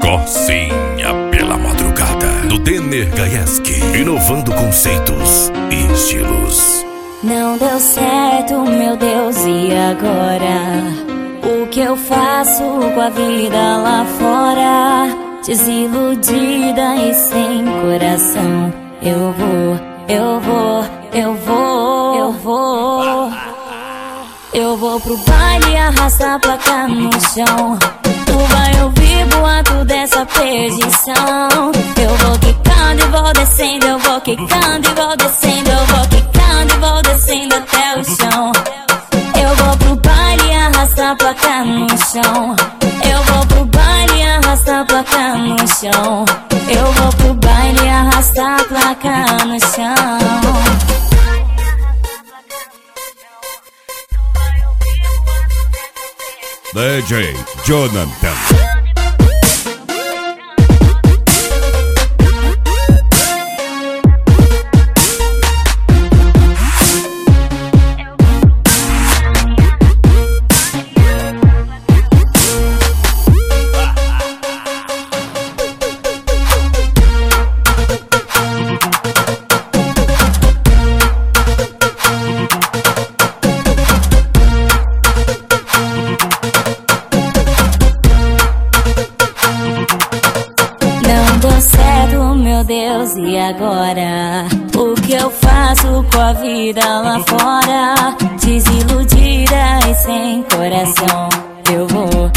Cocinha pela madrugada, do Denner Gaieski, inovando conceitos e estilos. Não deu certo, meu Deus, e agora? O que eu faço com a vida lá fora? Desiludida e sem coração. Eu vou pro baile e arrastar a placa no chão. Tu vai ouvir boato dessa perdição. Eu vou quicando e vou descendo, eu vou quicando e vou descendo, eu vou quicando e vou descendo até o chão. Eu vou pro baile e arrastar a placa no chão. Eu vou pro baile e arrastar a placa no chão. Eu vou pro baile e arrastar a placa no chão. DJ Jonathan. Certo, meu Deus, e agora? O que eu faço com a vida lá fora? Desiludida e sem coração. Eu vou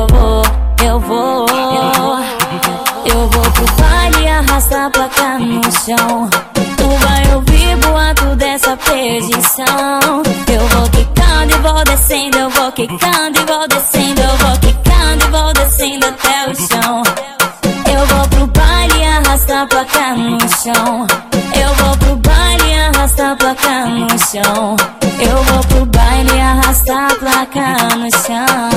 pro baile e arrastar a placa no chão. Tu vai ouvir boato dessa perdição. Eu vou quicando e vou descendo, eu vou quicando e vou descendo, eu vou quicando e vou descendo até o chão. Eu vou pro baile e arrastar a placa no chão. Eu vou pro baile e arrastar a placa no chão. Eu vou pro baile e arrastar a placa no chão.